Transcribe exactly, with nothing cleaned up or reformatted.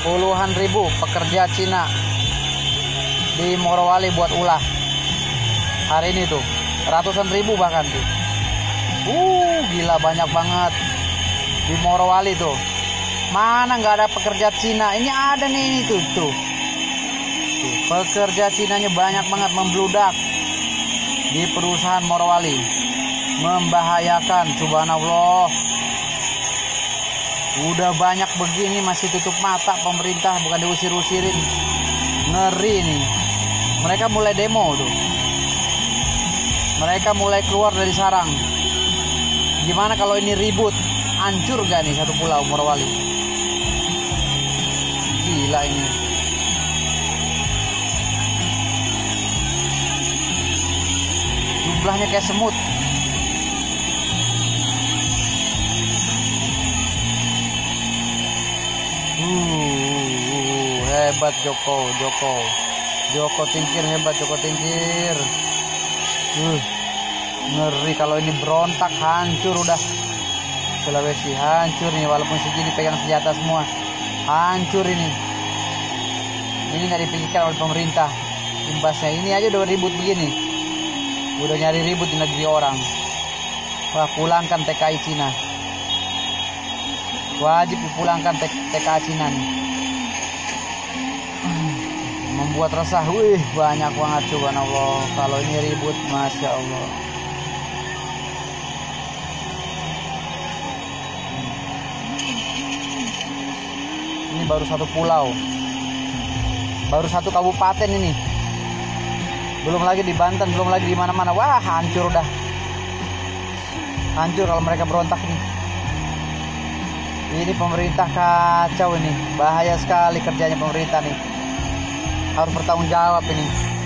Puluhan ribu pekerja Cina di Morowali buat ulah hari ini tuh, ratusan ribu bahkan tuh. Uh, gila banyak banget di Morowali tuh. Mana nggak ada pekerja Cina? Ini ada nih, ini tuh tuh. Tuh, pekerja Cinanya banyak banget membludak di perusahaan Morowali, membahayakan. Subhanallah. Udah banyak begini masih tutup mata pemerintah, bukan diusir-usirin. Ngeri nih. Mereka mulai demo tuh. Mereka mulai keluar dari sarang. Gimana kalau ini ribut? Hancur gak nih satu pulau Morowali? Gila ini. Jumlahnya kayak semut. Uh, hebat Joko, Joko, Joko Tingkir hebat, Joko Tingkir. Uh, ngeri kalau ini berontak, hancur udah. Sulawesi hancur nih, walaupun segini pegang senjata semua, hancur ini. Ini nggak dipikirkan oleh pemerintah. Imbasnya ini aja udah ribut begini, udah nyari ribut di negeri orang. Wah, pulangkan T K I Cina. Wajib dipulangkan T K I Cina nih. Membuat resah. Wih, banyak banget, subhanallah. Kalau ini ribut, masya Allah. Ini baru satu pulau, baru satu kabupaten ini. Belum lagi di Banten, belum lagi di mana-mana. Wah, hancur udah. Hancur kalau mereka berontak nih. Ini pemerintah kacau ini, bahaya sekali kerjanya pemerintah nih. Harus bertanggung jawab ini.